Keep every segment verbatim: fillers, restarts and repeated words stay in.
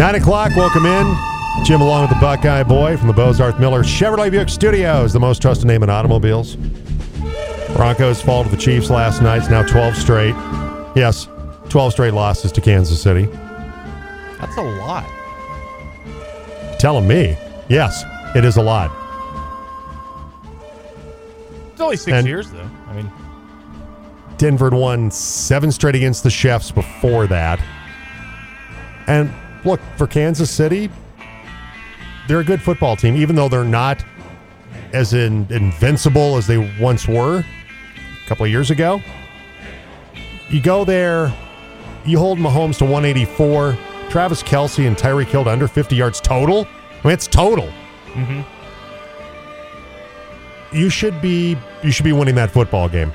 Nine o'clock, welcome in. Jim along with the Buckeye Boy from the Bozarth Miller Chevrolet Buick Studios, the most trusted name in automobiles. Broncos fall to the Chiefs last night. It's now twelve straight. Yes, twelve straight losses to Kansas City. That's a lot. Telling me. Yes, it is a lot. It's only six and years, though. I mean, Denver had won seven straight against the Chiefs before that. And look, for Kansas City, they're a good football team, even though they're not as in, invincible as they once were a couple of years ago. You go there, you hold Mahomes to one eighty-four. Travis Kelce and Tyreek Hill to under fifty yards total. I mean, it's total. Mm-hmm. You should be you should be winning that football game.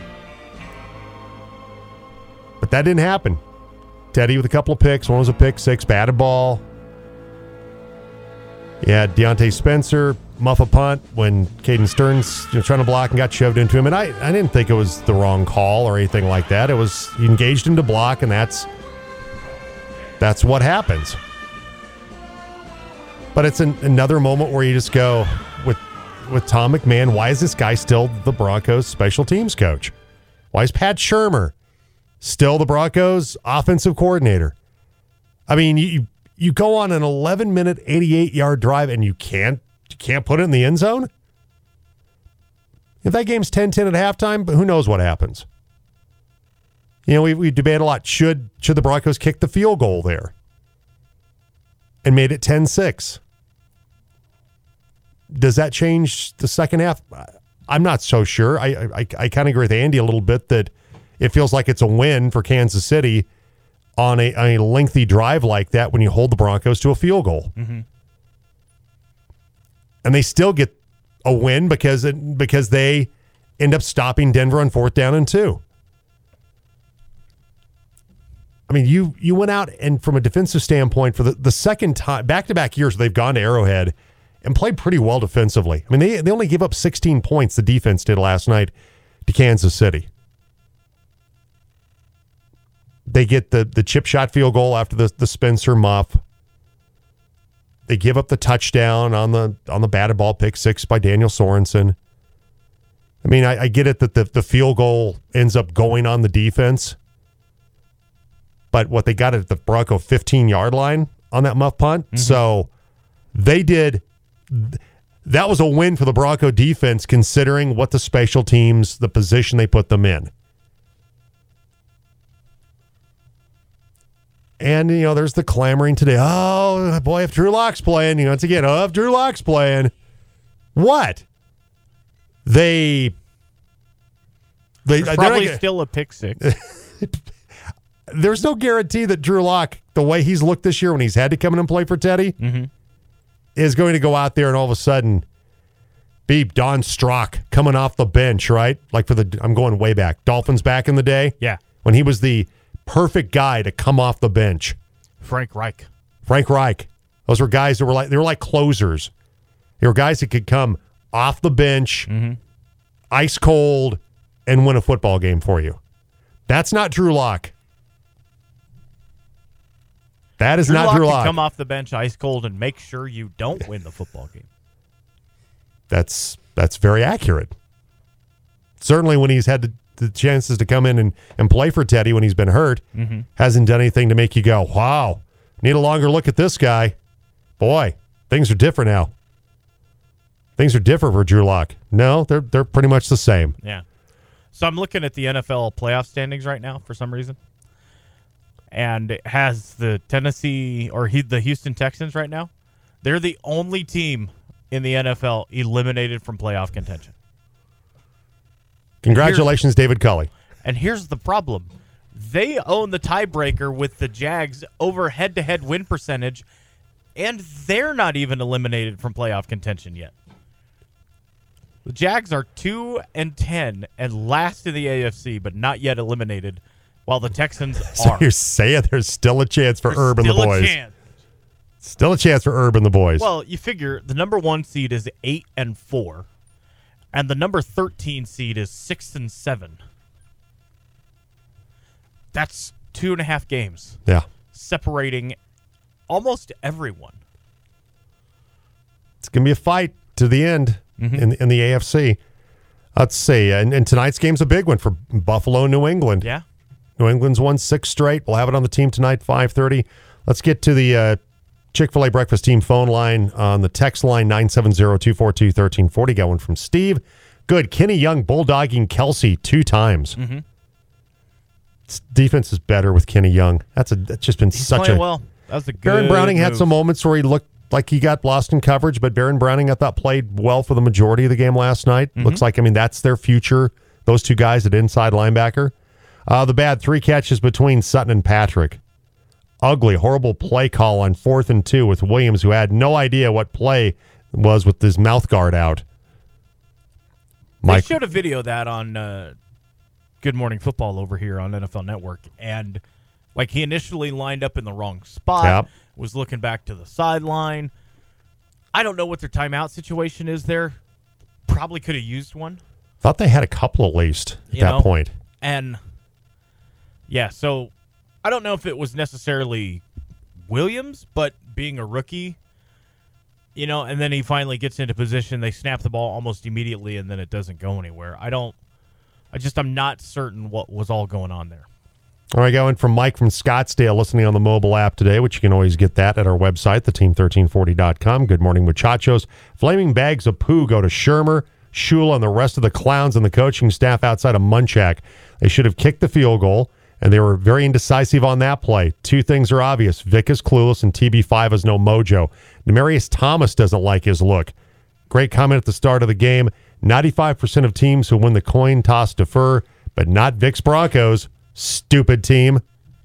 But that didn't happen. Teddy with a couple of picks. One was a pick six, batted ball. Yeah, Deontay Spencer, muff a punt when Caden Stearns you know, trying to block and got shoved into him. And I, I didn't think it was the wrong call or anything like that. It was, he engaged him to block, and that's that's what happens. But it's an, another moment where you just go, with, with Tom McMahon, why is this guy still the Broncos special teams coach? Why is Pat Shurmur still the Broncos offensive coordinator? I mean, you you go on an eleven-minute, eighty-eight-yard drive and you can't you can't put it in the end zone? If that game's ten ten at halftime, but who knows what happens? You know, we we debate a lot. Should should the Broncos kick the field goal there and made it ten six? Does that change the second half? I'm not so sure. I I, I kind of agree with Andy a little bit that it feels like it's a win for Kansas City on a, a lengthy drive like that when you hold the Broncos to a field goal. Mm-hmm. And they still get a win because it, because they end up stopping Denver on fourth down and two. I mean, you you went out and from a defensive standpoint for the, the second time, back-to-back years they've gone to Arrowhead and played pretty well defensively. I mean, they, they only gave up sixteen points, the defense did last night, to Kansas City. They get the, the chip shot field goal after the, the Spencer muff. They give up the touchdown on the on the batted ball pick six by Daniel Sorensen. I mean, I, I get it that the, the field goal ends up going on the defense. But what they got at the Bronco fifteen-yard line on that muff punt. Mm-hmm. So they did. That was a win for the Bronco defense considering what the special teams, the position they put them in. And, you know, there's the clamoring today. Oh, boy, if Drew Lock's playing, you know, once again, oh, if Drew Lock's playing. What? They. they There's probably not, still a pick six. There's no guarantee that Drew Lock, the way he's looked this year when he's had to come in and play for Teddy, mm-hmm. is going to go out there and all of a sudden be Don Strock coming off the bench, right? Like for the, I'm going way back. Dolphins back in the day? Yeah. When he was the perfect guy to come off the bench. Frank Reich. Frank Reich. Those were guys that were like, they were like closers. They were guys that could come off the bench, mm-hmm. ice cold, and win a football game for you. That's not Drew Lock. That is Drew not Lock Drew can Lock. Come off the bench ice cold and make sure you don't win the football game. That's that's very accurate. Certainly when he's had the, the chances to come in and, and play for Teddy when he's been hurt, mm-hmm. hasn't done anything to make you go, wow, need a longer look at this guy. Boy, things are different now. Things are different for Drew Lock. No, they're they're pretty much the same. Yeah. So I'm looking at the N F L playoff standings right now for some reason. And it has the Tennessee or he, the Houston Texans right now. They're the only team in the N F L eliminated from playoff contention. Congratulations, David Culley. And here's the problem. They own the tiebreaker with the Jags over head-to-head win percentage, and they're not even eliminated from playoff contention yet. The Jags are two and ten and last in the A F C, but not yet eliminated, while the Texans so are. You're saying there's still a chance for there's Herb and the still boys. A chance. Still a chance for Herb and the boys. Well, you figure the number one seed is eight and four, and the number thirteen seed is six and seven. That's two and a half games. Yeah. Separating almost everyone. It's going to be a fight to the end mm-hmm. in, in the A F C. Let's see. And, and tonight's game's a big one for Buffalo, New England. Yeah. New England's won six straight. We'll have it on the team tonight, five thirty. Let's get to the uh, Chick-fil-A Breakfast Team phone line on the text line, nine seven zero, two four two, one three four zero. Got one from Steve. Good. Kenny Young bulldogging Kelsey two times. Mm-hmm. Defense is better with Kenny Young. That's a that's just been He's such playing a well. That was a good Baron Browning move. had some moments where he looked like he got lost in coverage, but Baron Browning, I thought, played well for the majority of the game last night. Mm-hmm. Looks like, I mean, that's their future, those two guys at inside linebacker. Uh, the bad three catches between Sutton and Patrick. Ugly, horrible play call on fourth and two with Williams, who had no idea what play was with his mouth guard out. Mike. They showed a video of that on uh, Good Morning Football over here on N F L Network, and like he initially lined up in the wrong spot, yep. was looking back to the sideline. I don't know what their timeout situation is there. Probably could have used one. Thought they had a couple at least at you that know? point. And, yeah, so I don't know if it was necessarily Williams, but being a rookie, you know, and then he finally gets into position. They snap the ball almost immediately, and then it doesn't go anywhere. I don't, I just, I'm not certain what was all going on there. All right, going from Mike from Scottsdale, listening on the mobile app today, which you can always get that at our website, the team thirteen forty dot com. Good morning, muchachos. Flaming bags of poo go to Shermer, Shula, and the rest of the clowns and the coaching staff outside of Munchak. They should have kicked the field goal, and they were very indecisive on that play. Two things are obvious. Vic is clueless, and T B five has no mojo. Demarius Thomas doesn't like his look. Great comment at the start of the game. ninety-five percent of teams who win the coin toss defer, but not Vic's Broncos. Stupid team.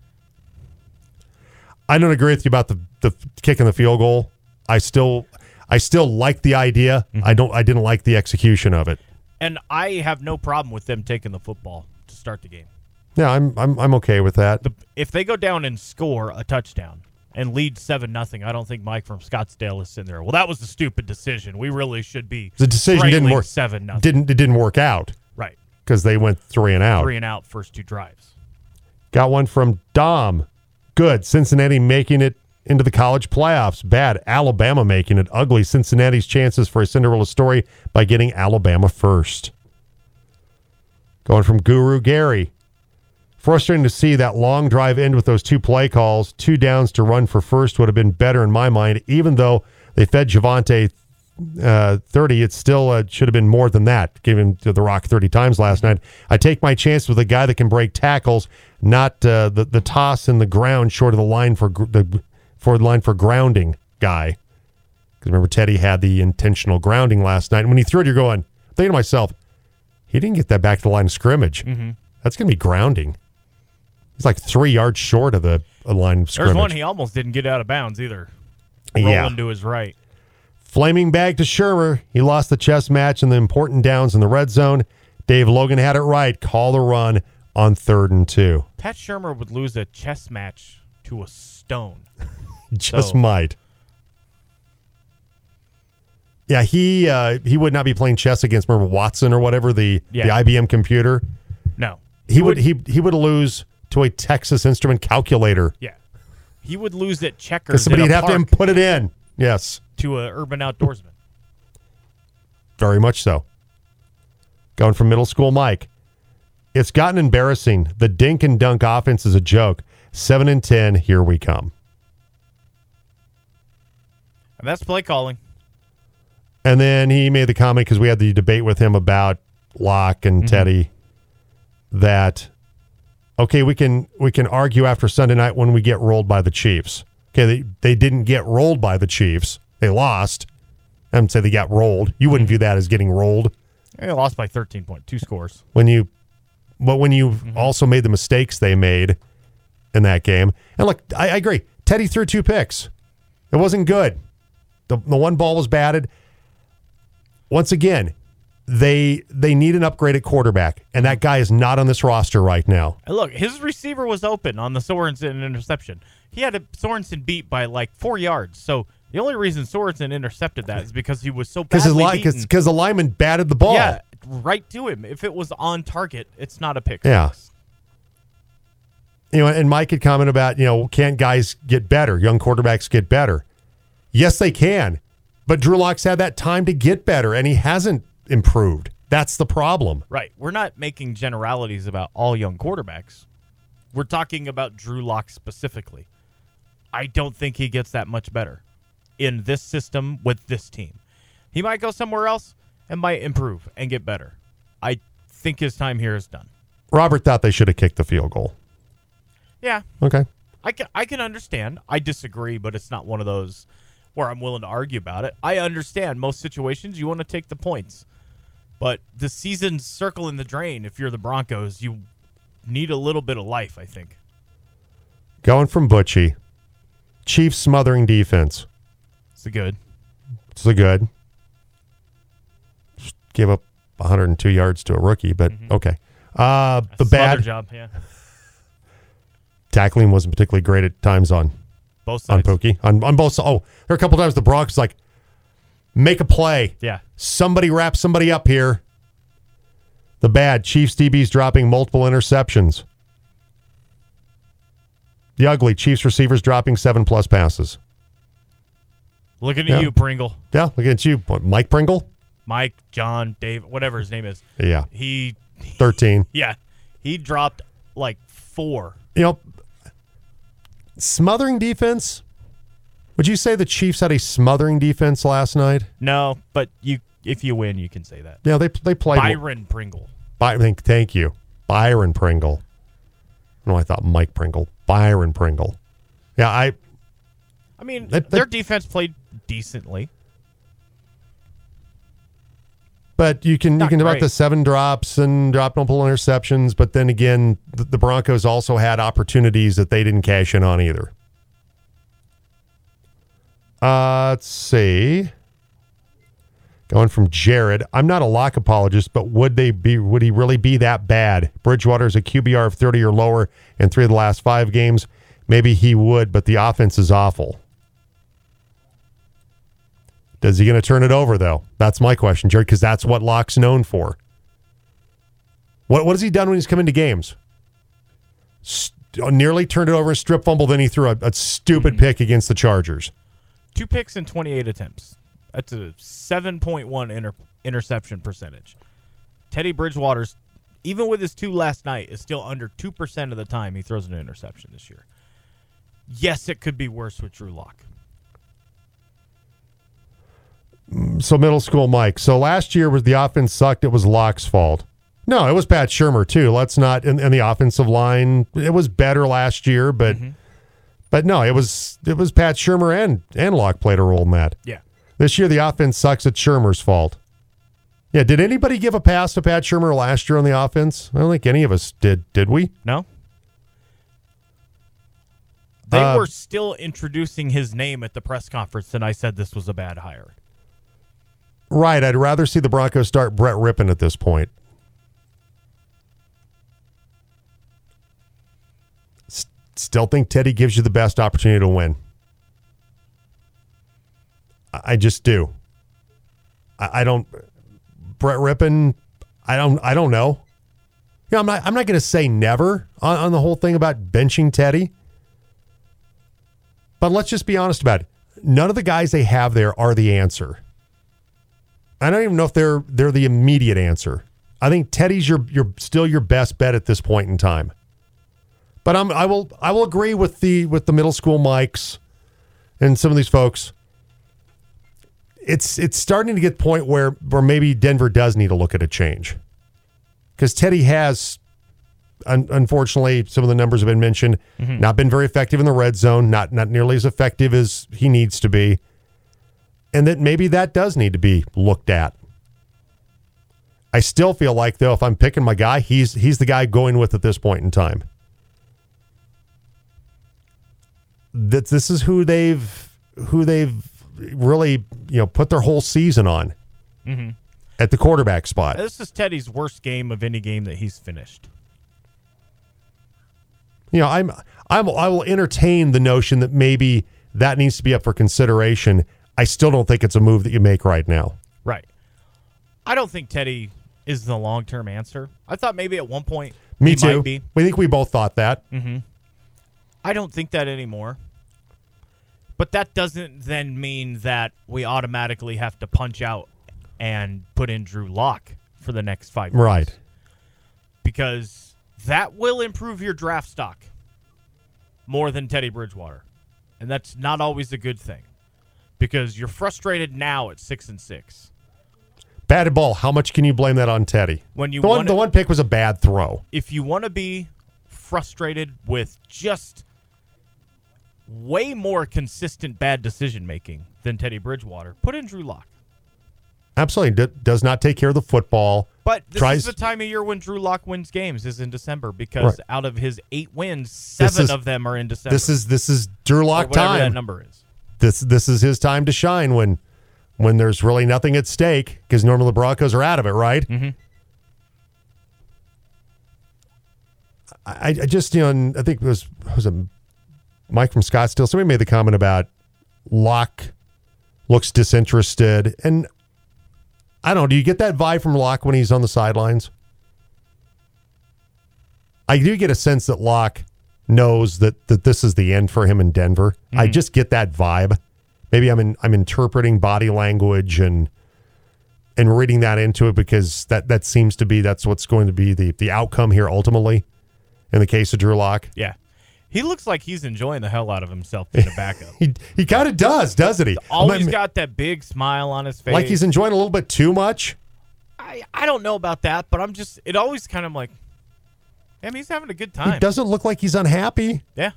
I don't agree with you about the, the kicking the field goal. I still I still like the idea. Mm-hmm. I don't I didn't like the execution of it. And I have no problem with them taking the football to start the game. Yeah, I'm I'm I'm okay with that. The, if they go down and score a touchdown and lead seven nothing, I don't think Mike from Scottsdale is sitting there. Well, that was a stupid decision. We really should be the decision didn't work. Seven nothing. Didn't it didn't work out. Right. Because they went three and out. Three and out first two drives. Got one from Dom. Good. Cincinnati making it into the college playoffs. Bad. Alabama making it. Ugly. Cincinnati's chances for a Cinderella story by getting Alabama first. Going from Guru Gary. Frustrating to see that long drive end with those two play calls. Two downs to run for first would have been better in my mind. Even though they fed Javonte uh, thirty, it still uh, should have been more than that. Gave him to the rock thirty times last night. I take my chance with a guy that can break tackles, not uh, the the toss in the ground short of the line for gr- the for the line for grounding guy. Because remember, Teddy had the intentional grounding last night. And when he threw it, you're going, I'm thinking to myself, he didn't get that back to the line of scrimmage. Mm-hmm. That's going to be grounding. He's like three yards short of the uh, line of scrimmage. There's one he almost didn't get out of bounds either. Rolling yeah. to his right. Flaming bag to Shermer. He lost the chess match in the important downs in the red zone. Dave Logan had it right. Call the run on third and two. Pat Shermer would lose a chess match to a stone. Just so. might. Yeah, he uh, he would not be playing chess against, remember, Watson or whatever, the, yeah. the I B M computer. No. He, he would, would he he would lose to a Texas Instrument calculator. Yeah. He would lose at checkers. Because somebody'd have park. to put it in. Yes. To an urban outdoorsman. Very much so. Going from middle school Mike. It's gotten embarrassing. The dink and dunk offense is a joke. Seven and ten, here we come. And that's play calling. And then he made the comment, because we had the debate with him about Locke and mm-hmm. Teddy, that, okay, we can we can argue after Sunday night when we get rolled by the Chiefs. Okay, they, they didn't get rolled by the Chiefs. They lost. I wouldn't say they got rolled. You wouldn't view that as getting rolled. They lost by thirteen points, two scores. When you, but when you mm-hmm. also made the mistakes they made in that game. And look, I, I agree. Teddy threw two picks. It wasn't good. The, the one ball was batted. Once again, they they need an upgraded quarterback, and that guy is not on this roster right now. And look, his receiver was open on the Sorensen interception. He had a Sorensen beat by like four yards. So the only reason Sorensen intercepted that is because he was so badly li- beaten. Because the lineman batted the ball. Yeah, right to him. If it was on target, it's not a pick. Yeah. You know, and Mike had commented about, you know, can't guys get better? Young quarterbacks get better. Yes, they can. But Drew Lock's had that time to get better, and he hasn't improved. That's the problem. Right. We're not making generalities about all young quarterbacks. We're talking about Drew Lock specifically. I don't think he gets that much better in this system with this team. He might go somewhere else and might improve and get better. I think his time here is done. Robert thought they should have kicked the field goal. Yeah. Okay. I can, I can understand. I disagree, but it's not one of those where I'm willing to argue about it. I understand most situations you want to take the points. But the season's circling the drain. If you're the Broncos, you need a little bit of life, I think. Going from Butchie. Chiefs smothering defense. It's a good. It's a good. Just gave up one hundred two yards to a rookie, but mm-hmm. okay. Uh, the a bad job, yeah. Tackling wasn't particularly great at times on both sides. On Pookie. On, on both sides. Oh, there are a couple times the Broncos like, make a play. Yeah. Somebody wrap somebody up here. The bad. Chiefs D Bs dropping multiple interceptions. The ugly. Chiefs receivers dropping seven plus passes. Looking at yeah. you, Pringle. Yeah, looking at you. What, Mike Pringle? Mike, John, Dave, whatever his name is. Yeah. He. thirteen. Yeah. He dropped like four. You know, smothering defense. Would you say the Chiefs had a smothering defense last night? No, but you, if you win, you can say that. Yeah, they they played. Byron Pringle. By, thank, thank you. Byron Pringle. No, I thought Mike Pringle. Byron Pringle. Yeah, I. I mean, they, they, their defense played decently. But you can Not you can great. about the seven drops and drop multiple interceptions, but then again, the, the Broncos also had opportunities that they didn't cash in on either. Uh, let's see. Going from Jared, I'm not a Lock apologist, but would they be? Would he really be that bad? Bridgewater's a Q B R of thirty or lower in three of the last five games. Maybe he would, but the offense is awful. Is he going to turn it over, though? That's my question, Jared, because that's what Lock's known for. What what has he done when he's come into games? St- nearly turned it over, a strip fumble, then he threw a, a stupid mm-hmm. pick against the Chargers. Two picks in twenty-eight attempts. That's a seven point one inter- interception percentage. Teddy Bridgewater's, even with his two last night, is still under two percent of the time he throws an interception this year. Yes, it could be worse with Drew Lock. So middle school Mike. So last year was the offense sucked. It was Lock's fault. No, it was Pat Shurmur too. Let's not in, in the offensive line. It was better last year, but mm-hmm. but no, it was it was Pat Shurmur and and Lock played a role in that. Yeah. This year the offense sucks. It's Shurmur's fault. Yeah. Did anybody give a pass to Pat Shurmur last year on the offense? I don't think any of us did. Did we? No. They uh, were still introducing his name at the press conference, and I said this was a bad hire. Right. I'd rather see the Broncos start Brett Rippon at this point. S- still think Teddy gives you the best opportunity to win. I, I just do. I, I don't. Brett Rippon. I don't. I don't know. You know, I'm not. I'm not going to say never on, on the whole thing about benching Teddy. But let's just be honest about it. None of the guys they have there are the answer. I don't even know if they're they're the immediate answer. I think Teddy's your your still your best bet at this point in time. But I'm I will I will agree with the with the middle school Mikes and some of these folks. It's it's starting to get to the point where where maybe Denver does need to look at a change. Because Teddy has, un, unfortunately, some of the numbers have been mentioned, mm-hmm. not been very effective in the red zone, not not nearly as effective as he needs to be. And that maybe that does need to be looked at. I still feel like, though, if I'm picking my guy, he's he's the guy going with at this point in time. That this is who they've who they've really you know put their whole season on mm-hmm. at the quarterback spot. This is Teddy's worst game of any game that he's finished. You know, I'm I'm I will entertain the notion that maybe that needs to be up for consideration. I still don't think it's a move that you make right now. Right. I don't think Teddy is the long-term answer. I thought maybe at one point Me he too. might be. We think we both thought that. Mm-hmm. I don't think that anymore. But that doesn't then mean that we automatically have to punch out and put in Drew Lock for the next five years. Right. Because that will improve your draft stock more than Teddy Bridgewater. And that's not always a good thing. Because you're frustrated now at six and six. Batted ball, how much can you blame that on Teddy? When you the, one, wanna, the one pick was a bad throw. If you want to be frustrated with just way more consistent bad decision-making than Teddy Bridgewater, put in Drew Lock. Absolutely. D- does not take care of the football. But this tries, is the time of year when Drew Lock wins games is in December because right. out of his eight wins, seven is, of them are in December. This is this is Drew Lock or whatever time. that number is. This this is his time to shine when when there's really nothing at stake because normally the Broncos are out of it, right? Mm-hmm. I, I just, you know, I think it was, was it Mike from Scottsdale. Somebody made the comment about Locke looks disinterested. And I don't know, do you get that vibe from Locke when he's on the sidelines? I do get a sense that Locke knows that, that this is the end for him in Denver. Mm-hmm. I just get that vibe. Maybe I'm in, I'm interpreting body language and and reading that into it because that, that seems to be that's what's going to be the, the outcome here ultimately in the case of Drew Lock. Yeah. He looks like he's enjoying the hell out of himself being a backup. he he kind of does, doesn't he? Always I mean, got that big smile on his face. like he's enjoying a little bit too much? I, I don't know about that, but I'm just, it always kind of like, I mean, he's having a good time. He doesn't look like he's unhappy. Yeah.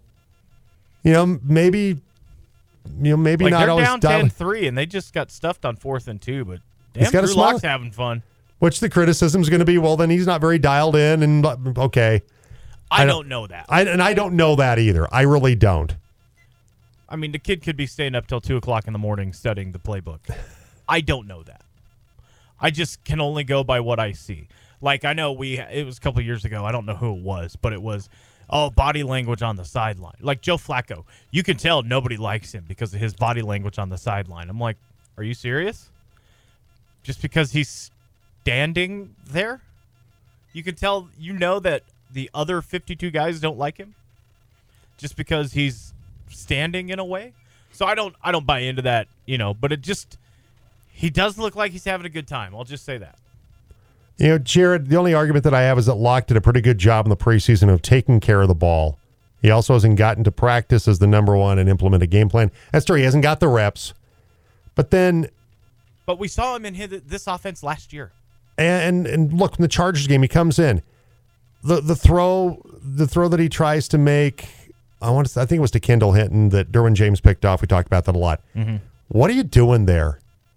You know, maybe, you know, maybe like not they're always down ten three, and they just got stuffed on fourth and two, but damn, got a Drew smile. Lock's having fun. Which the criticism is going to be, well, then he's not very dialed in, and okay. I, I don't, don't know that. I And I don't know that either. I really don't. I mean, the kid could be staying up till two o'clock in the morning studying the playbook. I don't know that. I just can only go by what I see. Like, I know we, it was a couple years ago. I don't know who it was, but it was, oh, body language on the sideline. Like Joe Flacco. You can tell nobody likes him because of his body language on the sideline. I'm like, are you serious? Just because he's standing there? You can tell, you know that the other fifty-two guys don't like him just because he's standing in a way. So I don't, I don't buy into that, you know, but it just, he does look like he's having a good time. I'll just say that. You know, Jared, the only argument that I have is that Locke did a pretty good job in the preseason of taking care of the ball. He also hasn't gotten to practice as the number one and implement a game plan. That's true. He hasn't got the reps. But then... But we saw him in his, this offense last year. And, and and look, in the Chargers game, he comes in. The the throw the throw that he tries to make, I want to, I think it was to Kendall Hinton that Derwin James picked off. We talked about that a lot. Mm-hmm. What are you doing there?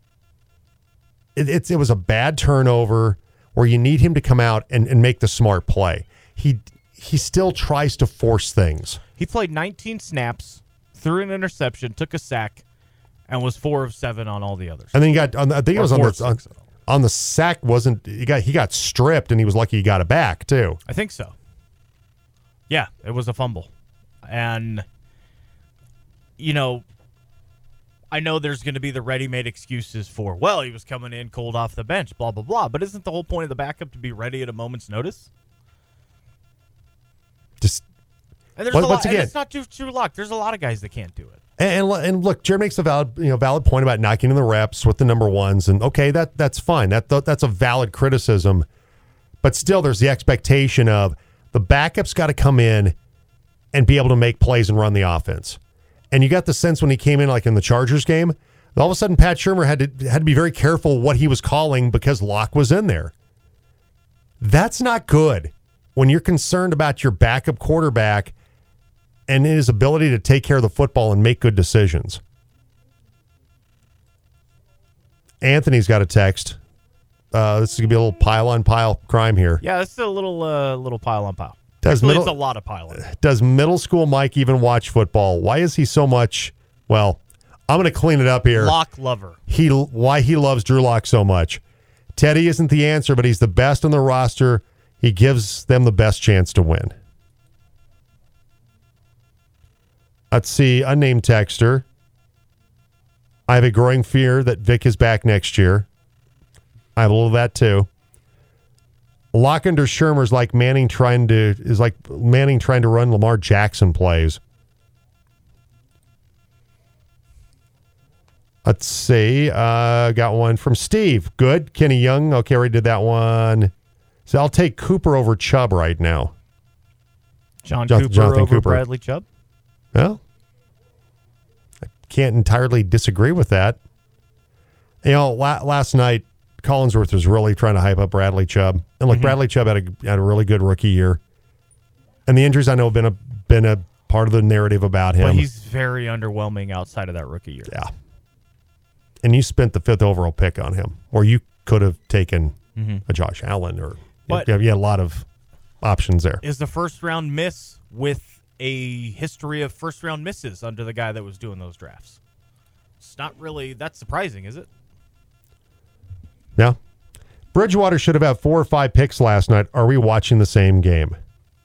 It, it's it was a bad turnover where you need him to come out and, and make the smart play. He he still tries to force things. He played nineteen snaps, threw an interception, took a sack, and was four of seven on all the others. And then he got on the, I think or it was on the on, six. on the sack wasn't he got he got stripped and he was lucky he got it back too. I think so. Yeah, it was a fumble. And you know, I know there's going to be the ready-made excuses for, well, he was coming in cold off the bench, blah, blah, blah. But isn't the whole point of the backup to be ready at a moment's notice? Just and there's once, a lot, once again, and it's not just Drew Lock. There's a lot of guys that can't do it. And, and and look, Jared makes a valid you know valid point about not getting the reps with the number ones, and okay, that that's fine. That that's a valid criticism, but still, there's the expectation of the backup's got to come in and be able to make plays and run the offense. And you got the sense when he came in, like in the Chargers game, all of a sudden Pat Shurmur had to had to be very careful what he was calling because Locke was in there. That's not good when you're concerned about your backup quarterback and his ability to take care of the football and make good decisions. Anthony's got a text. Uh, this is going to be a little pile-on-pile crime here. Yeah, it's a little uh, little pile on pile. Does Actually, middle, it's a lot of pile on. Does middle school Mike even watch football? Why is he so much... Well, I'm going to clean it up here. Lock lover. He Why he loves Drew Lock so much. Teddy isn't the answer, but he's the best on the roster. He gives them the best chance to win. Let's see, unnamed texter. I have a growing fear that Vic is back next year. I have a little of that too. Lock under Shermer's like Manning trying to is like Manning trying to run Lamar Jackson plays. Let's see. Uh, got one from Steve. Good. Kenny Young. Okay, we did that one. So I'll take Cooper over Chubb right now. John John, Cooper Jonathan over Cooper. Bradley Chubb? Well, I can't entirely disagree with that. You know, la- last night, Collinsworth was really trying to hype up Bradley Chubb. And look, mm-hmm. Bradley Chubb had a, had a really good rookie year. And the injuries, I know, have been a, been a part of the narrative about him. But he's very underwhelming outside of that rookie year. Yeah. And you spent the fifth overall pick on him, or you could have taken mm-hmm. a Josh Allen, or but you have, you had a lot of options there. Is the first round miss with a history of first round misses under the guy that was doing those drafts? It's not really that surprising, is it? Yeah. Bridgewater should have had four or five picks last night. Are we watching the same game?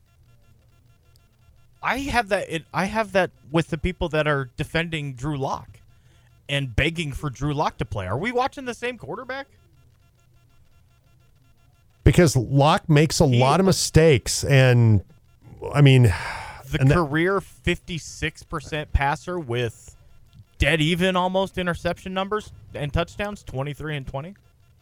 I have that. It, I have that with the people that are defending Drew Lock and begging for Drew Lock to play. Are we watching the same quarterback? Because Lock makes a he, lot of mistakes, and I mean, the career that, fifty-six percent passer with dead even almost interception numbers and touchdowns, twenty-three and twenty.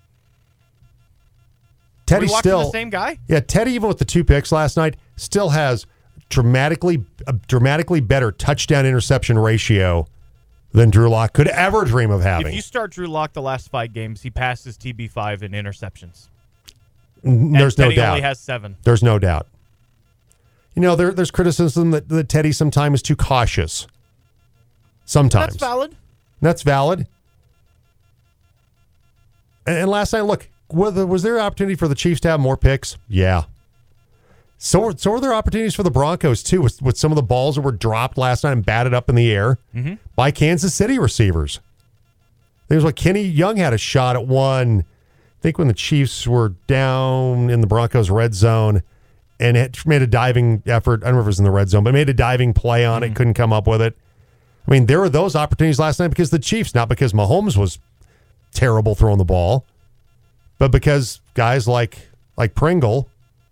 Teddy Are we still the same guy. Yeah, Teddy, even with the two picks last night, still has dramatically a dramatically better touchdown interception ratio than Drew Lock could ever dream of having. If you start Drew Lock the last five games, he passes T B five in interceptions. There's and no Teddy doubt. Only has seven. There's no doubt. You know, there, there's criticism that, that Teddy sometimes is too cautious. Sometimes. That's valid. That's valid. And, and last night, look, was there an opportunity for the Chiefs to have more picks? Yeah. So, so were there opportunities for the Broncos, too, with, with some of the balls that were dropped last night and batted up in the air mm-hmm. by Kansas City receivers. It was like Kenny Young had a shot at one, I think when the Chiefs were down in the Broncos' red zone, and it made a diving effort. I don't know if it was in the red zone, but made a diving play on mm-hmm. it, couldn't come up with it. I mean, there were those opportunities last night because the Chiefs, not because Mahomes was terrible throwing the ball, but because guys like like Pringle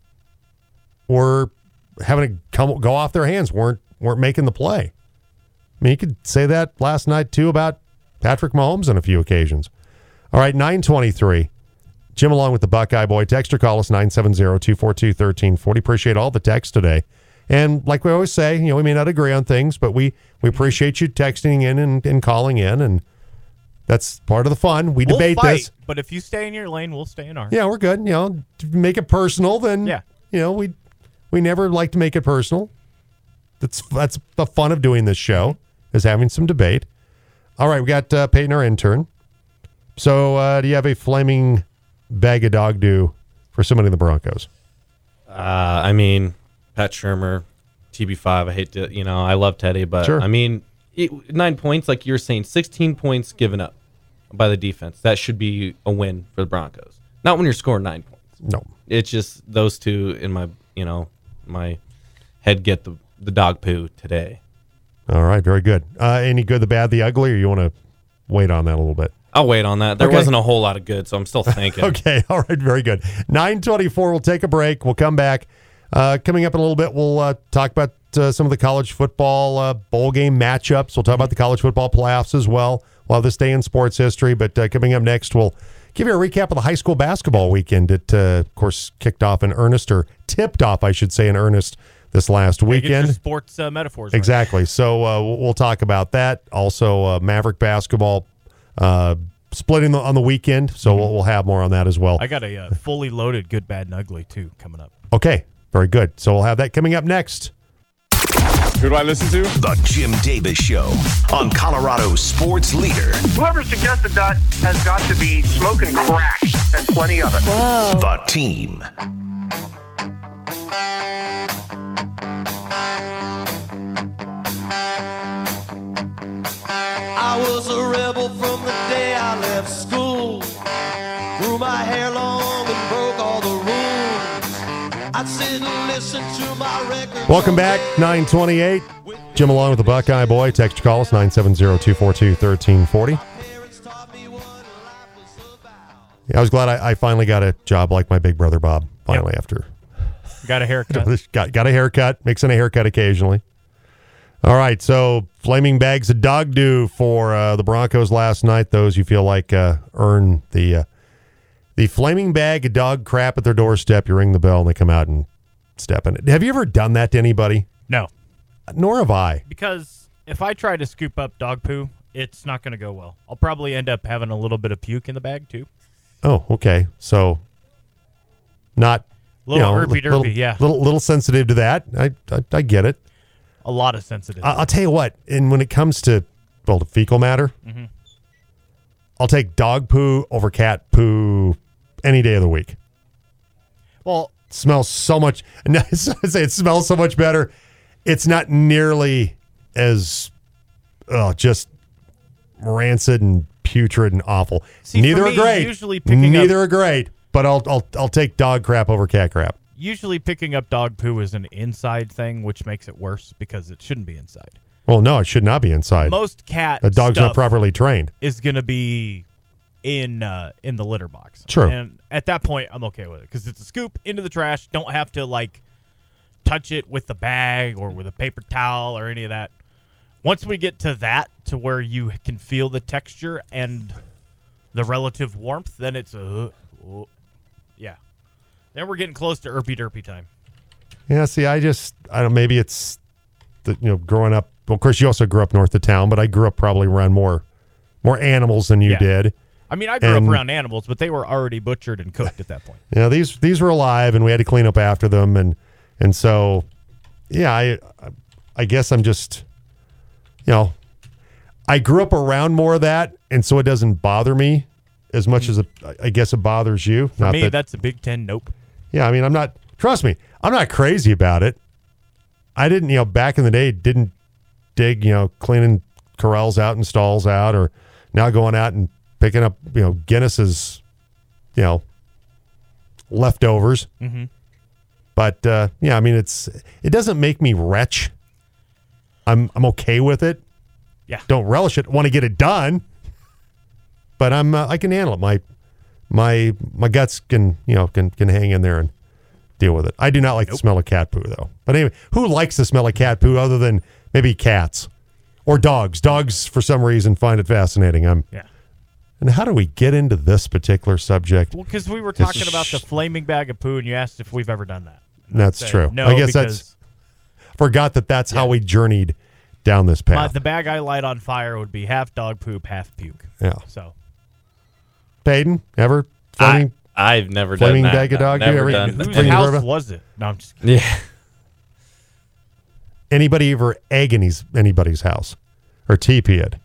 were having to come go off their hands, weren't weren't making the play. I mean, you could say that last night too about Patrick Mahomes on a few occasions. All right, nine twenty-three. Jim along with the Buckeye Boy. Text or call us nine seven zero, two four two, one three four zero. Appreciate all the texts today. And like we always say, you know, we may not agree on things, but we, we appreciate you texting in and, and calling in, and that's part of the fun. We we'll debate fight, this. But if you stay in your lane, we'll stay in ours. Yeah, we're good. You know, to make it personal, then, yeah. you know, we we never like to make it personal. That's that's the fun of doing this show, is having some debate. All right, we got uh, Peyton, our intern. So uh, do you have a flaming bag of dog do for somebody in the Broncos? Uh, I mean, Pat Shurmur, T B five. I hate to, you know, I love Teddy, but sure. I mean, it, nine points, like you're saying, sixteen points given up by the defense. That should be a win for the Broncos. Not when you're scoring nine points. No. It's just those two in my, you know, my head get the, the dog poo today. All right, very good. Uh, any good, the bad, the ugly, or you want to wait on that a little bit? I'll wait on that. There okay. wasn't a whole lot of good, so I'm still thinking. Okay, all right, very good. nine twenty-four, we'll take a break. We'll come back. Uh, coming up in a little bit, we'll uh, talk about uh, some of the college football uh, bowl game matchups. We'll talk about the college football playoffs as well. We'll have this day in sports history, but uh, coming up next, we'll give you a recap of the high school basketball weekend. It, uh, of course, kicked off in earnest, or tipped off, I should say, in earnest this last yeah, weekend. Get your sports uh, metaphors. Right. Exactly. So uh, we'll talk about that. Also, uh, Maverick basketball uh, splitting the, on the weekend, so mm-hmm. we'll, we'll have more on that as well. I got a uh, fully loaded good, bad, and ugly, too, coming up. Okay. Very good. So we'll have that coming up next. Who do I listen to? The Jim Davis Show on Colorado's sports leader. Whoever suggested that has got to be smoking crack, and plenty of it. Whoa. The Team. I was a rebel from the day I left school. Grew my hair long and broke all the rules. I'd sit and listen to my records. Welcome back, nine twenty-eight. Jim along with the Buckeye Boy. Text or call us nine seven zero, two four two, one three four zero. Yeah, I was glad I, I finally got a job like my big brother Bob. finally after Got a haircut. got got a haircut, mixing a haircut occasionally. All right, so flaming bags of dog do for uh, the Broncos last night. Those you feel like uh, earn the uh, the flaming bag of dog crap at their doorstep. You ring the bell and they come out and step in it. Have you ever done that to anybody? No. Nor have I. Because if I try to scoop up dog poo, it's not going to go well. I'll probably end up having a little bit of puke in the bag, too. Oh, okay. So not Little you know, herpy derpy, little, yeah. Little little sensitive to that. I I, I get it. A lot of sensitive. I, I'll tell you what. And when it comes to well, the fecal matter, mm-hmm. I'll take dog poo over cat poo any day of the week. Well, it smells so much. I say it smells so much better. It's not nearly as oh, just rancid and putrid and awful. See, Neither for are me, great. Usually picking Neither up, are great. But I'll I'll I'll take dog crap over cat crap. Usually picking up dog poo is an inside thing, which makes it worse because it shouldn't be inside. Well, no, it should not be inside. Most cat a dog's stuff not properly trained. is going to be in uh, in the litter box. True. And at that point, I'm okay with it because it's a scoop into the trash. Don't have to like touch it with the bag or with a paper towel or any of that. Once we get to that, to where you can feel the texture and the relative warmth, then it's a uh, uh, yeah. Then we're getting close to Erpy Derpy time. Yeah, see, I just, I don't, maybe it's, the, you know, growing up, well, of course, you also grew up north of town, but I grew up probably around more more animals than you Yeah. did. I mean, I grew And- up around animals, but they were already butchered and cooked at that point. You know, these these were alive, and we had to clean up after them, and and so, yeah, I I guess I'm just, you know, I grew up around more of that, and so it doesn't bother me as much as it, I guess it bothers you. For me, that's a Big Ten nope. Yeah, I mean, I'm not, trust me, I'm not crazy about it. I didn't, you know, back in the day, didn't dig, you know, cleaning corrals out and stalls out, or now going out and picking up, you know, Guinness's, you know, leftovers. Mm-hmm. But, uh, yeah, I mean, it's, it doesn't make me retch. I'm, I'm okay with it. Yeah. Don't relish it. Want to get it done. But I'm, uh, I can handle it. My, my, my guts can, you know, can, can hang in there and deal with it. I do not like Nope. the smell of cat poo, though. But anyway, who likes the smell of cat poo other than maybe cats or dogs? Dogs, for some reason, find it fascinating. I'm. Yeah. And how do we get into this particular subject? Well, because we were It's talking about the sh- flaming bag of poo, and you asked if we've ever done that. That's Say, true. No, I guess because that's forgot that that's how Yeah. we journeyed down this my, path. the bag I light on fire would be half dog poop, half puke. Yeah. So Peyton, ever flaming? I, I've never Flaming done that. bag of dog? I've You Never ever- done whose Have you that. heard house of- was it? No, I'm just kidding. Yeah. Anybody ever egg any's, anybody's house or T P it?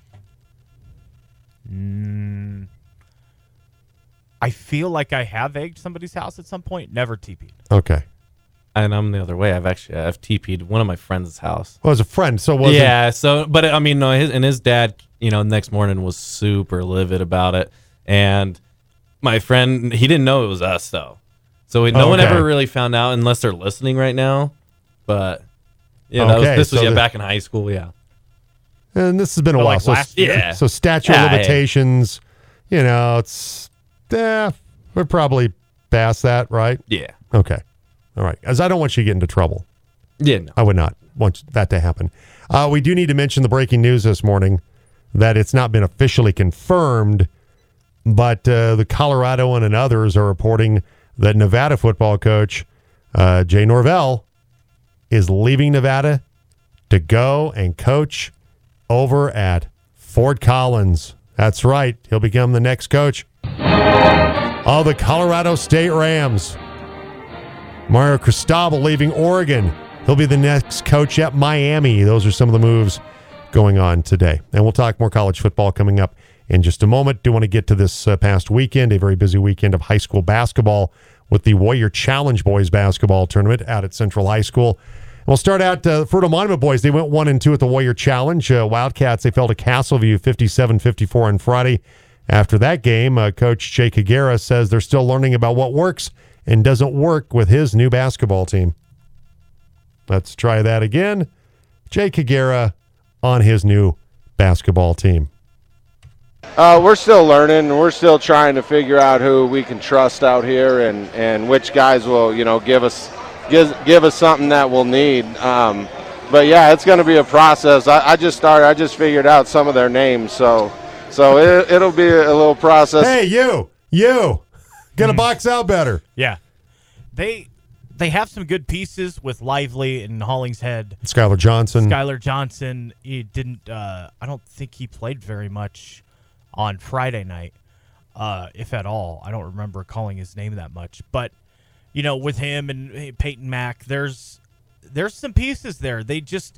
Mm, I feel like I have egged somebody's house at some point. Never T P'd. Okay. And I'm the other way. I've actually I've T P'd one of my friend's house. Well, as a friend, so was yeah. So, but I mean, no. His and his dad, you know, next morning was super livid about it, and my friend, he didn't know it was us though. So no one Okay. ever really found out unless they're listening right now. But yeah, that was, Okay, this was so yeah the- back in high school. Yeah. And this has been a So, while. like, so, last year? Yeah. so statute Yeah, of yeah. limitations, you know, it's, eh, we're probably past that, right? Yeah. Okay. All right. As I don't want you to get into trouble. Yeah. No. I would not want that to happen. Uh, we do need to mention the breaking news this morning that it's not been officially confirmed, but uh, the Coloradoan and others are reporting that Nevada football coach uh, Jay Norvell is leaving Nevada to go and coach over at Fort Collins. That's right. He'll become the next coach of the Colorado State Rams. Mario Cristobal leaving Oregon. He'll be the next coach at Miami. Those are some of the moves going on today. And we'll talk more college football coming up in just a moment. Do want to get to this uh, past weekend, a very busy weekend of high school basketball with the Warrior Challenge Boys basketball tournament out at Central High School. And we'll start out uh, Fruita Monument boys. They went one and two at the Warrior Challenge. Uh, Wildcats, they fell to Castleview fifty-seven fifty-four on Friday. After that game, uh, Coach Jay Kagera says they're still learning about what works and doesn't work with his new basketball team. Let's try that again. Jay Kagera on his new basketball team. Uh, we're still learning. We're still trying to figure out who we can trust out here, and, and which guys will, you know, give us give, give us something that we'll need. Um, but yeah, it's going to be a process. I, I just started. I just figured out some of their names, so so it, it'll be a little process. Hey, you, you, gonna box out better. Yeah, they they have some good pieces with Lively and Hollingshead. Skylar Johnson. Skylar Johnson. He didn't. Uh, I don't think he played very much on Friday night, uh, if at all. I don't remember calling his name that much. But, you know, with him and Peyton Mack, there's there's some pieces there. They just,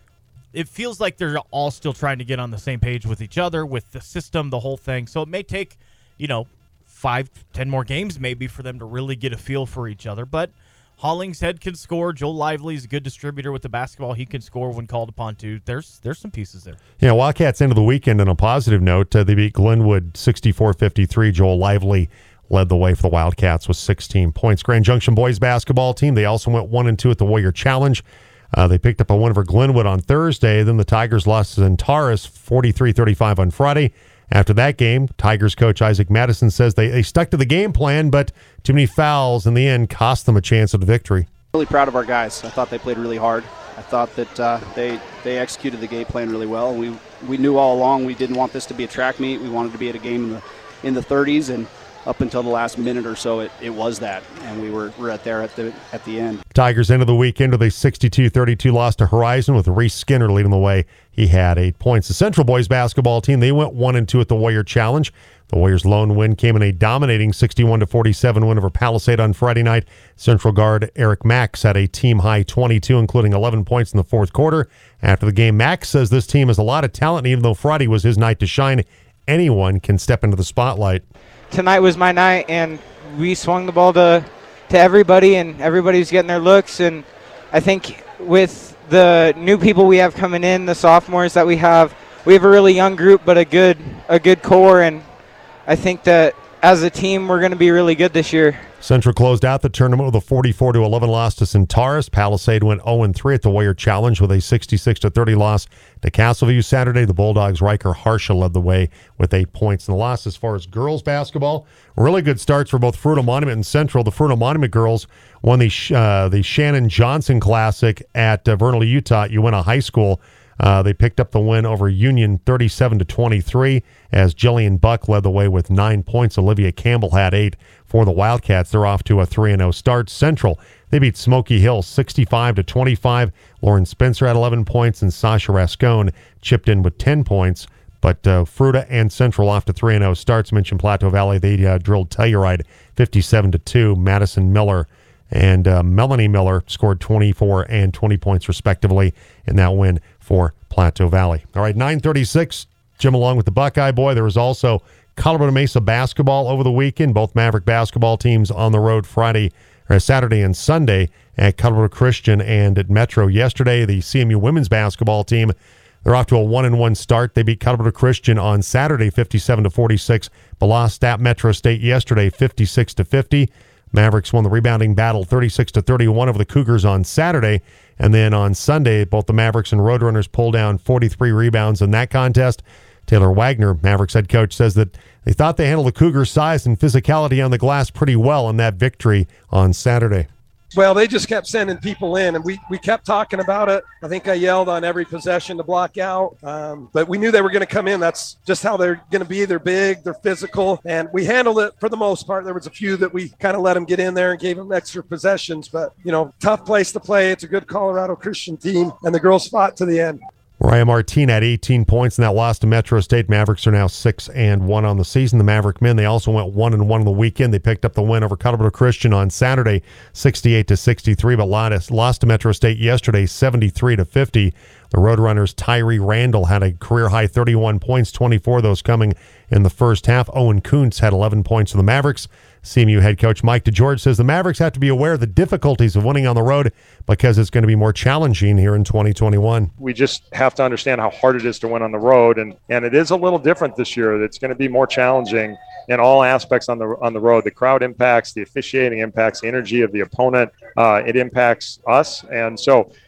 it feels like they're all still trying to get on the same page with each other, with the system, the whole thing. So it may take, you know, five, ten more games maybe for them to really get a feel for each other. But Hollingshead can score. Joel Lively's a good distributor with the basketball. He can score when called upon to. There's there's some pieces there. Yeah, Wildcats into the weekend on a positive note. Uh, they beat Glenwood sixty-four fifty-three. Joel Lively led the way for the Wildcats with sixteen points. Grand Junction boys basketball team, they also went one and two at the Warrior Challenge. Uh, they picked up a win over Glenwood on Thursday. Then the Tigers lost to Centaurus forty-three thirty-five on Friday. After that game, Tigers coach Isaac Madison says they, they stuck to the game plan, but too many fouls in the end cost them a chance at the victory. Really proud of our guys. I thought they played really hard. I thought that uh, they they executed the game plan really well. We we knew all along we didn't want this to be a track meet. We wanted to be at a game in the in the thirties, and up until the last minute or so, it, it was that, and we were we're at there at the at the end. Tigers into the weekend with a sixty-two thirty-two loss to Horizon with Reese Skinner leading the way. He had eight points. The Central boys basketball team, they went one and two at the Warrior Challenge. The Warriors' lone win came in a dominating sixty-one to forty-seven win over Palisade on Friday night. Central guard Eric Max had a team-high twenty-two, including eleven points in the fourth quarter. After the game, Max says this team has a lot of talent, and even though Friday was his night to shine, anyone can step into the spotlight. Tonight was my night, and we swung the ball to to everybody, and everybody's getting their looks. And I think with the new people we have coming in, the sophomores that we have, we have a really young group, but a good a good core, and I think that as a team, we're going to be really good this year. Central closed out the tournament with a forty-four to eleven loss to Centaurus. Palisade went oh and three at the Warrior Challenge with a sixty-six to thirty loss to Castleview Saturday. The Bulldogs' Riker Harsha led the way with eight points in the loss. As far as girls basketball, really good starts for both Fruita Monument and Central. The Fruita Monument girls won the uh, the Shannon Johnson Classic at uh, Vernal, Utah at Uinta High School. Uh, they picked up the win over Union thirty-seven to twenty-three as Jillian Buck led the way with nine points. Olivia Campbell had eight for the Wildcats. They're off to a three and oh start. Central, they beat Smoky Hill sixty-five to twenty-five. Lauren Spencer had eleven points, and Sasha Rascone chipped in with ten points. But uh, Fruita and Central off to three and oh starts. Mentioned Plateau Valley, they uh, drilled Telluride fifty-seven to two. Madison Miller and uh, Melanie Miller scored twenty-four and twenty points respectively in that win for Plateau Valley. All right, nine thirty-six, Jim along with the Buckeye Boy. There was also Colorado Mesa basketball over the weekend. Both Maverick basketball teams on the road Friday, or Saturday and Sunday at Colorado Christian and at Metro yesterday. The C M U women's basketball team, they're off to a one and one start. They beat Colorado Christian on Saturday fifty-seven to forty-six, but lost at Metro State yesterday fifty-six to fifty. Mavericks won the rebounding battle thirty-six to thirty-one over the Cougars on Saturday. And then on Sunday, both the Mavericks and Roadrunners pulled down forty-three rebounds in that contest. Taylor Wagner, Mavericks head coach, says that they thought they handled the Cougars' size and physicality on the glass pretty well in that victory on Saturday. Well, they just kept sending people in, and we, we kept talking about it. I think I yelled on every possession to block out, um, but we knew they were going to come in. That's just how they're going to be. They're big, they're physical, and we handled it for the most part. There was a few that we kind of let them get in there and gave them extra possessions, but, you know, tough place to play. It's a good Colorado Christian team, and the girls fought to the end. Mariah Martin had eighteen points in that loss to Metro State. Mavericks are now six and one on the season. The Maverick men, they also went one and one on the weekend. They picked up the win over Colorado Christian on Saturday, sixty-eight to sixty-three, but lost to Metro State yesterday, seventy-three to fifty. The Roadrunners' Tyree Randall had a career-high thirty-one points, twenty-four of those coming in the first half. Owen Kuntz had eleven points for the Mavericks. C M U head coach Mike DeGeorge says the Mavericks have to be aware of the difficulties of winning on the road because it's going to be more challenging here in twenty twenty-one. We just have to understand how hard it is to win on the road, and, and it is a little different this year. It's going to be more challenging in all aspects on the on the road. The crowd impacts, the officiating impacts, the energy of the opponent. Uh, it impacts us, and so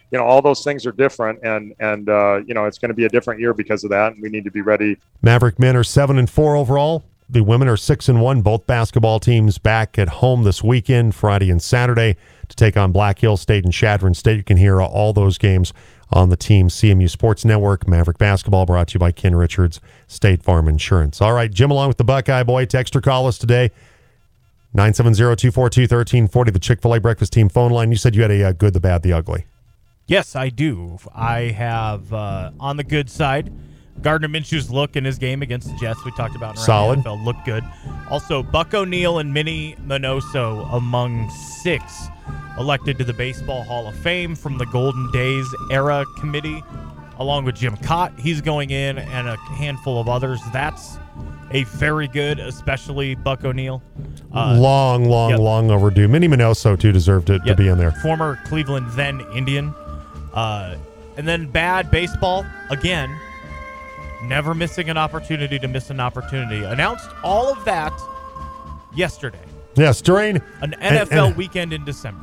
you know, all those things are different, and and uh, you know, it's going to be a different year because of that, and we need to be ready. Maverick men are seven and four overall. The women are six and one. Both basketball teams back at home this weekend, Friday and Saturday, to take on Black Hill State and Chadron State. You can hear all those games on the Team C M U Sports Network. Maverick basketball brought to you by Ken Richards, State Farm Insurance. All right, Jim, along with the Buckeye Boy, text or call us today. nine seven zero, two four two, one three four zero, the Chick-fil-A Breakfast Team phone line. You said you had a uh, good, the bad, the ugly. Yes, I do. I have, uh, on the good side, Gardner Minshew's look in his game against the Jets we talked about in Solid. the N F L looked good. Also, Buck O'Neil and Minnie Minoso among six elected to the Baseball Hall of Fame from the Golden Days Era Committee, along with Jim Cott. He's going in, and a handful of others. That's a very good, especially Buck O'Neil. Uh, long, long, yep. long overdue. Minnie Minoso, too, deserved to, Yep. to be in there. Former Cleveland then Indian. Uh, and then bad baseball, again, never missing an opportunity to miss an opportunity. Announced all of that yesterday. Yes, during an N F L and, and, weekend in December.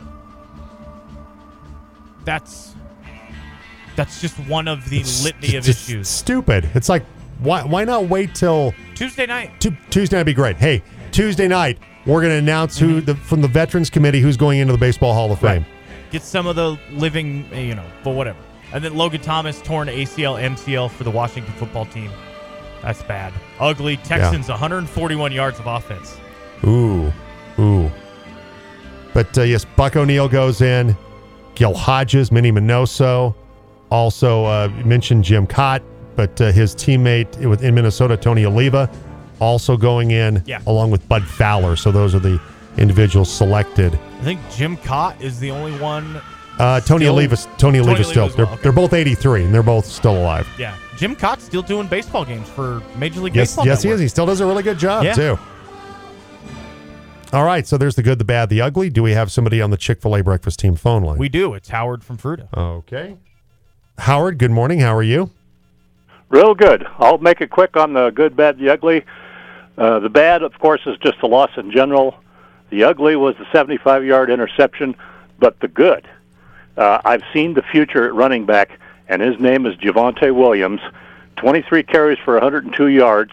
That's that's just one of the litany of just issues. Stupid. It's like, why why not wait till Tuesday night? T- Tuesday night would be great. Hey, Tuesday night, we're going to announce who Mm-hmm. the, from the Veterans Committee who's going into the Baseball Hall of Fame. Right. Get some of the living, you know, but whatever. And then Logan Thomas torn A C L, M C L for the Washington football team. That's bad. Ugly. Texans, Yeah. one hundred forty-one yards of offense. Ooh, ooh. But uh, yes, Buck O'Neil goes in. Gil Hodges, Minnie Minoso. Also uh, you mentioned Jim Cott, but uh, his teammate in Minnesota, Tony Oliva, also going in, Yeah. along with Bud Fowler. So those are the individuals selected. I think Jim Cott is the only one. Uh, Tony still- Oliva, Tony Oliva Tony still. Oliva's They're, well, okay. they're both eighty-three, and they're both still alive. Yeah. Jim Cott's still doing baseball games for Major League Yes, Baseball yes, he Network. is. He still does a really good job, Yeah. too. All right, so there's the good, the bad, the ugly. Do we have somebody on the Chick-fil-A Breakfast Team phone line? We do. It's Howard from Fruta. Okay. Howard, good morning. How are you? Real good. I'll make it quick on the good, bad, the ugly. Uh, the bad, of course, is just the loss in general. The ugly was the seventy-five-yard interception, but the good. Uh, I've seen the future at running back, and his name is Javonte Williams, twenty-three carries for one hundred two yards,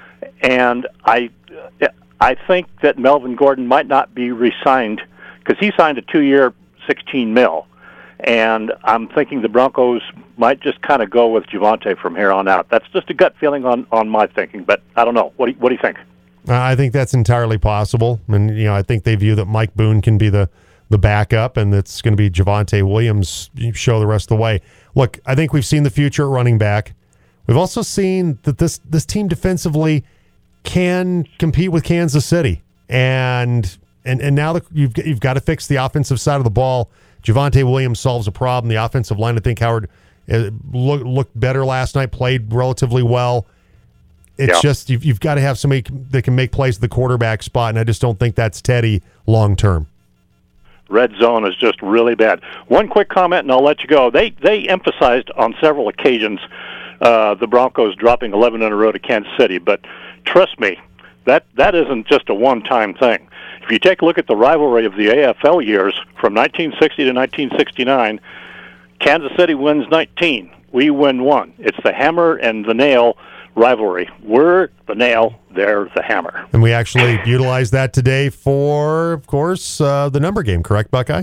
and I I think that Melvin Gordon might not be re-signed because he signed a two-year, sixteen mil. And I'm thinking the Broncos might just kind of go with Javonte from here on out. That's just a gut feeling on, on my thinking, but I don't know. What do you, what do you think? Uh, I think that's entirely possible. And, you know, I think they view that Mike Boone can be the, the backup, and it's going to be Javonte Williams show the rest of the way. Look, I think we've seen the future at running back. We've also seen that this, this team defensively can compete with Kansas City. And and, and now the, you've, you've got to fix the offensive side of the ball. Javonte Williams solves a problem. The offensive line, I think Howard uh, look, looked better last night, played relatively well. It's Yeah. just you've, you've got to have somebody that can make plays at the quarterback spot, and I just don't think that's Teddy long term. Red zone is just really bad. One quick comment, and I'll let you go. They they emphasized on several occasions uh, the Broncos dropping eleven in a row to Kansas City, but trust me, that that isn't just a one-time thing. If you take a look at the rivalry of the A F L years from nineteen sixty to nineteen sixty-nine, Kansas City wins nineteen. We win one. It's the hammer and the nail rivalry. We're the nail, they're the hammer. And we actually utilized that today for, of course, uh, the number game, correct, Buckeye?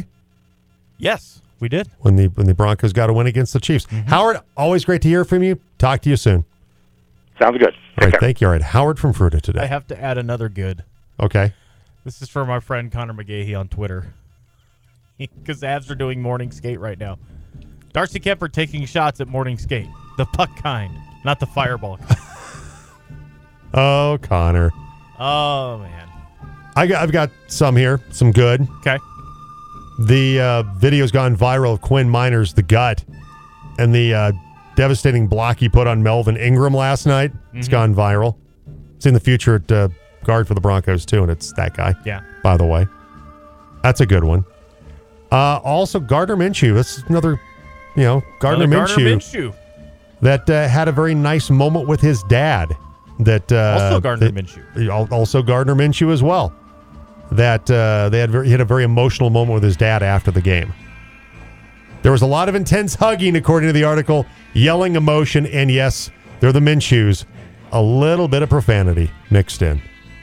Yes, we did. When the when the Broncos got a win against the Chiefs. Mm-hmm. Howard, always great to hear from you. Talk to you soon. Sounds good. All right, thank you. All right, Howard from Fruta today. I have to add another good. Okay. This is for my friend Connor McGahee on Twitter. Because the Avs are doing morning skate right now. Darcy Kemper taking shots at morning skate. The puck kind, not the fireball kind. Oh, Connor. Oh, man. I got, I've got some here, some good. Okay. The uh, video's gone viral of Quinn Miners, the gut, and the uh, devastating block he put on Melvin Ingram last night. Mm-hmm. It's gone viral. It's in the future at uh, guard for the Broncos, too, and it's that guy. Yeah. By the way. That's a good one. Uh, also, Gardner Minshew. This is another, you know, Gardner Another Minshew. Gardner Minshew. That uh, had a very nice moment with his dad. That uh, Also Gardner that- Minshew. al- Also Gardner Minshew as well. That uh, they had very, he had a very emotional moment with his dad after the game. There was a lot of intense hugging, according to the article, yelling, emotion, and yes, they're the Minshews. A little bit of profanity mixed in.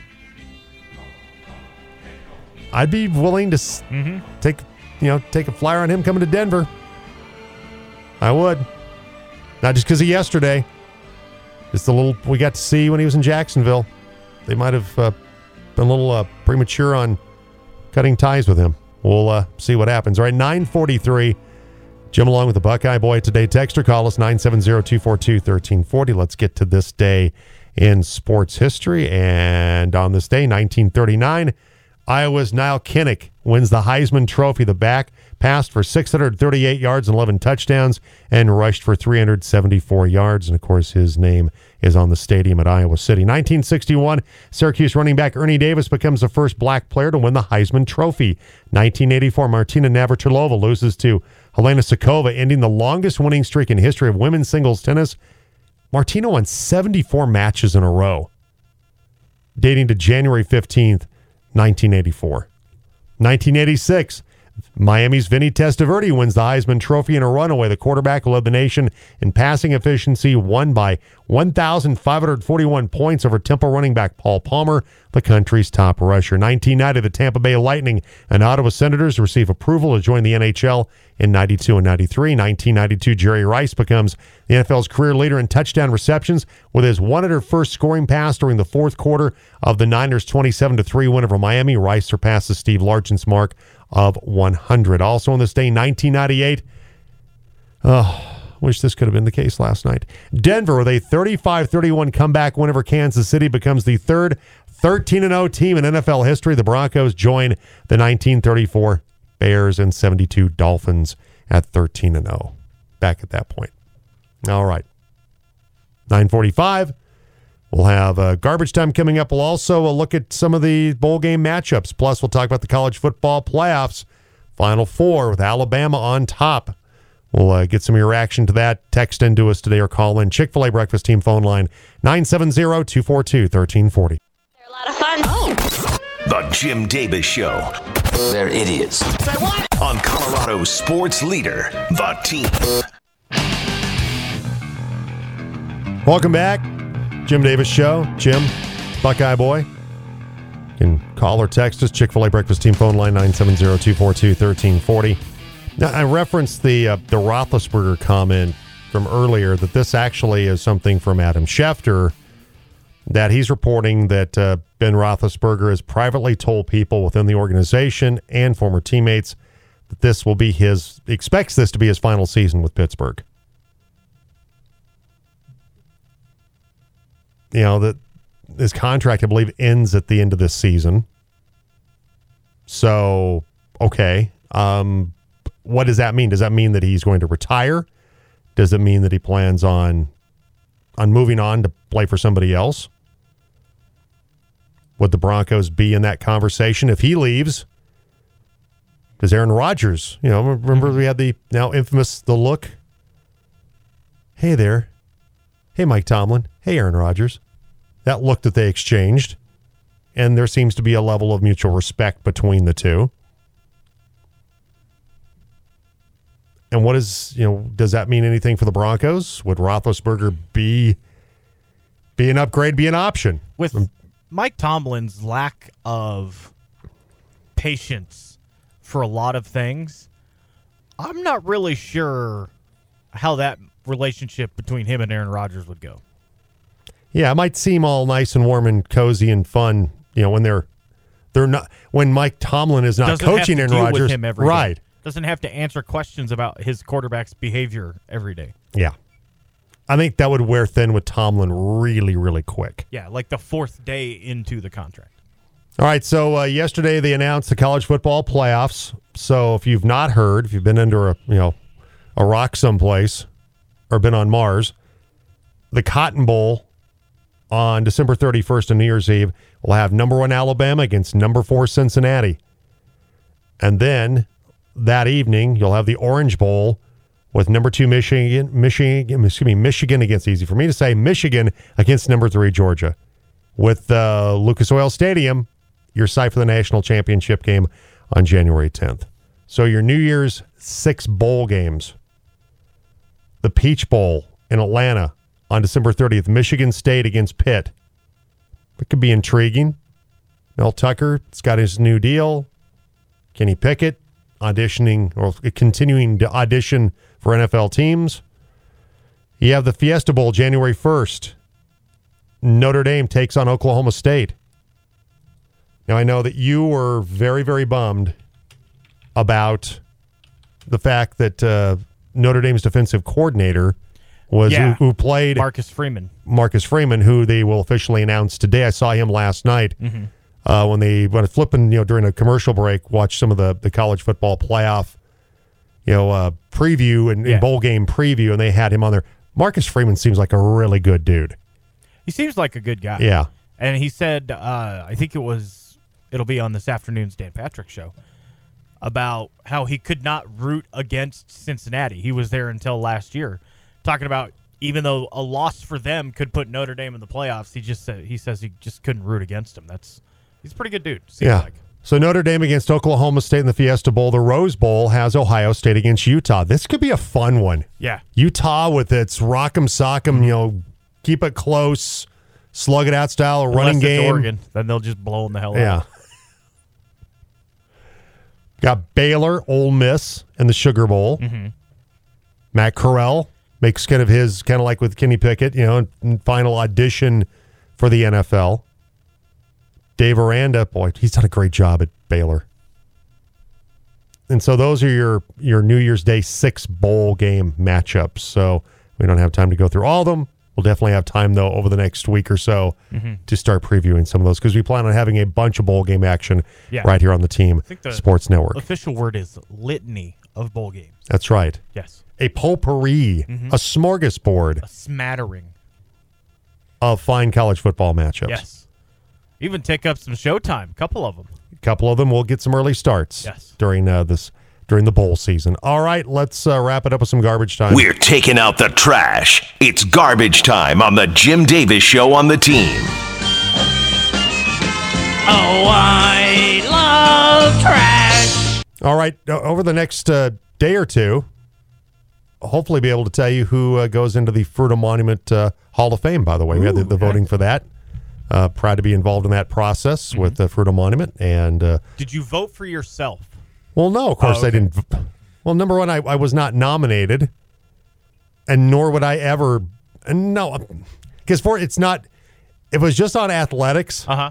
I'd be willing to mm-hmm. take, you know, take a flyer on him coming to Denver. I would. Not just because of yesterday. Just the little we got to see when he was in Jacksonville. They might have uh, been a little uh, premature on cutting ties with him. We'll uh, see what happens. All right, nine forty-three. Jim along with the Buckeye Boy today. Text or call us nine seven zero, two four two, one three four zero. Let's get to this day in sports history. And on this day, nineteen thirty-nine, Iowa's Niall Kinnick wins the Heisman Trophy. The back passed for six hundred thirty-eight yards and eleven touchdowns and rushed for three hundred seventy-four yards. And, of course, his name is on the stadium at Iowa City. nineteen sixty-one, Syracuse running back Ernie Davis becomes the first black player to win the Heisman Trophy. nineteen eighty-four, Martina Navratilova loses to Helena Sukova, ending the longest winning streak in history of women's singles tennis. Martina won seventy-four matches in a row, dating to January fifteenth, nineteen eighty-four. nineteen eighty-six, Miami's Vinny Testaverde wins the Heisman Trophy in a runaway. The quarterback led the nation in passing efficiency, won by one thousand five hundred forty-one points over Temple running back Paul Palmer, the country's top rusher. nineteen ninety, the Tampa Bay Lightning and Ottawa Senators receive approval to join the N H L in ninety-two and ninety-three. nineteen ninety-two, Jerry Rice becomes the N F L's career leader in touchdown receptions with his one hundred first scoring pass during the fourth quarter of the Niners' twenty-seven to three win over Miami. Rice surpasses Steve Largent's mark of one hundred. Also on this day, nineteen ninety-eight. Oh, wish this could have been the case last night. Denver, with a thirty-five thirty-one comeback win over Kansas City, becomes the third thirteen and oh team in N F L history. The Broncos join the nineteen thirty-four Bears and seventy-two Dolphins at thirteen and oh. Back at that point. All right. nine forty-five. We'll have uh, garbage time coming up. We'll also uh, look at some of the bowl game matchups. Plus, we'll talk about the college football playoffs. Final four with Alabama on top. We'll uh, get some of your reaction to that. Text into us today or call in. Chick-fil-A Breakfast Team phone line, nine seven zero, two four two, one three four zero. They're a lot of fun. Oh. The Jim Davis Show. They're idiots. Say what? On Colorado's sports leader, The Team. Welcome back. Jim Davis Show. Jim, Buckeye Boy. You can call or text us. Chick-fil-A Breakfast Team phone line, nine seven zero, two four two, one three four zero. Now, I referenced the uh, the Roethlisberger comment from earlier, that this actually is something from Adam Schefter, that he's reporting that uh, Ben Roethlisberger has privately told people within the organization and former teammates that this will be his, expects this to be his final season with Pittsburgh. You know, that his contract, I believe, ends at the end of this season. So, okay. Um, what does that mean? Does that mean that he's going to retire? Does it mean that he plans on on moving on to play for somebody else? Would the Broncos be in that conversation if he leaves? Does Aaron Rodgers, you know, remember we had the now infamous the look? Hey there. Hey, Mike Tomlin. Hey, Aaron Rodgers. That look that they exchanged. And there seems to be a level of mutual respect between the two. And what is, you know, does that mean anything for the Broncos? Would Roethlisberger be, be an upgrade, be an option? With um, Mike Tomlin's lack of patience for a lot of things, I'm not really sure how that relationship between him and Aaron Rodgers would go. Yeah, it might seem all nice and warm and cozy and fun, you know, when they're they're not when Mike Tomlin is not Doesn't coaching have to Aaron deal with Rodgers, him every right? Day. Doesn't have to answer questions about his quarterback's behavior every day. Yeah, I think that would wear thin with Tomlin really, really quick. Yeah, like the fourth day into the contract. All right, so uh, yesterday they announced the college football playoffs. So if you've not heard, if you've been under a you know a rock someplace or been on Mars, the Cotton Bowl on December thirty-first and New Year's Eve will have number one Alabama against number four Cincinnati. And then that evening, you'll have the Orange Bowl with number two Michigan, Michigan, excuse me, Michigan against, easy for me to say, Michigan against number three Georgia. With uh, Lucas Oil Stadium, your site for the national championship game on January tenth. So your New Year's six bowl games. The Peach Bowl in Atlanta on December thirtieth. Michigan State against Pitt. It could be intriguing. Mel Tucker's got his new deal. Kenny Pickett auditioning or continuing to audition for N F L teams. You have the Fiesta Bowl January first. Notre Dame takes on Oklahoma State. Now, I know that you were very, very bummed about the fact that uh, Notre Dame's defensive coordinator was Yeah. who, who played Marcus Freeman. Marcus Freeman, who they will officially announce today. I saw him last night Mhm. uh, when they when flipping, you know, during a commercial break, watched some of the, the college football playoff, you know, uh, preview and, Yeah. and bowl game preview, and they had him on there. Marcus Freeman seems like a really good dude. He seems like a good guy. Yeah. And he said, uh, I think it was, it'll be on this afternoon's Dan Patrick show, about how he could not root against Cincinnati. He was there until last year, talking about even though a loss for them could put Notre Dame in the playoffs, he just said, he says he just couldn't root against him. That's he's a pretty good dude. Seems yeah. like. So Notre Dame against Oklahoma State in the Fiesta Bowl. The Rose Bowl has Ohio State against Utah. This could be a fun one. Yeah. Utah with its rock'em sock'em, you know, keep it close, slug it out style, Unless running it's game. Oregon, then they'll just blow them the hell Yeah. out. Got Baylor, Ole Miss, and the Sugar Bowl. Mm-hmm. Matt Corral makes kind of his, kind of like with Kenny Pickett, you know, final audition for the N F L. Dave Aranda, boy, he's done a great job at Baylor. And so those are your, your New Year's Day six bowl game matchups. So we don't have time to go through all of them. We'll definitely have time, though, over the next week or so Mhm. to start previewing some of those because we plan on having a bunch of bowl game action Yeah. right here on the Team I think the Sports Network. Official word is litany of bowl games. That's right. Yes. A potpourri, Mhm. a smorgasbord A smattering. of fine college football matchups. Yes. Even take up some showtime. A couple of them. A couple of them will get some early starts Yes. during uh, this during the bowl season. All right, let's uh, wrap it up with some garbage time. We're taking out the trash. It's garbage time on the Jim Davis Show on the Team. Oh, I love trash. All right, o- over the next uh, day or two, I'll hopefully be able to tell you who uh, goes into the Fruita Monument uh, Hall of Fame, by the way. We had the, the okay. voting for that. Uh, proud to be involved in that process with the Fruita Monument. And, uh, Did you vote for yourself? well, no, of course Oh, okay. I didn't. v- Well, number one, I, I was not nominated, and nor would I ever. And no, because for it's not. If it was just on athletics, Uh huh.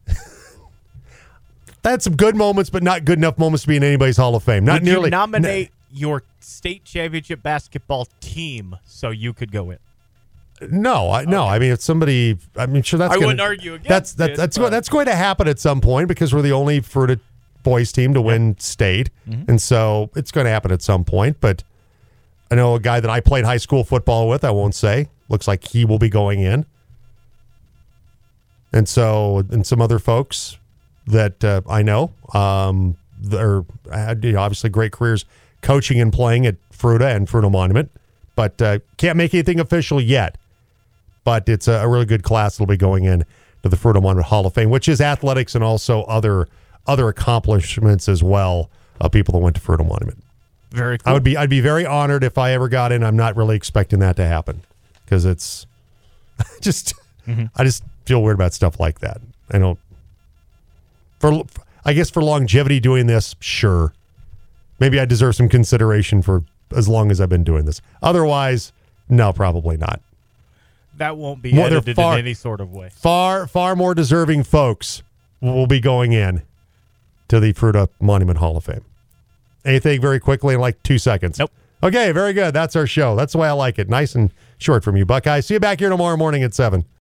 that's some good moments, but not good enough moments to be in anybody's Hall of Fame. Not Would nearly. you nominate your state championship basketball team so you could go in? No, I, no. I mean, if somebody, I mean, sure, that's. I gonna, wouldn't argue against That's that's it, that's, but- go, that's going to happen at some point because we're the only Fruita boys team to win state, Mhm. and so it's going to happen at some point. But I know a guy that I played high school football with. I won't say. Looks like he will be going in, and so and some other folks that uh, I know. Um, they're had you know, obviously great careers coaching and playing at Fruita and Fruita Monument, but uh, can't make anything official yet. But it's a, a really good class that'll be going in to the Fruita Monument Hall of Fame, which is athletics and also other other accomplishments as well of people that went to Fruita Monument. Very cool. I would be I'd be very honored if I ever got in. I'm not really expecting that to happen because it's just Mm-hmm. I just feel weird about stuff like that. I don't for I guess for longevity doing this, sure. Maybe I deserve some consideration for as long as I've been doing this. Otherwise, no, probably not. That won't be More- they're edited far- in any sort of way. Far, far more deserving folks will be going in to the Fruita Monument Hall of Fame. Anything very quickly in like two seconds? Nope. Okay, very good. That's our show. That's the way I like it. Nice and short from you, Buckeye. See you back here tomorrow morning at seven.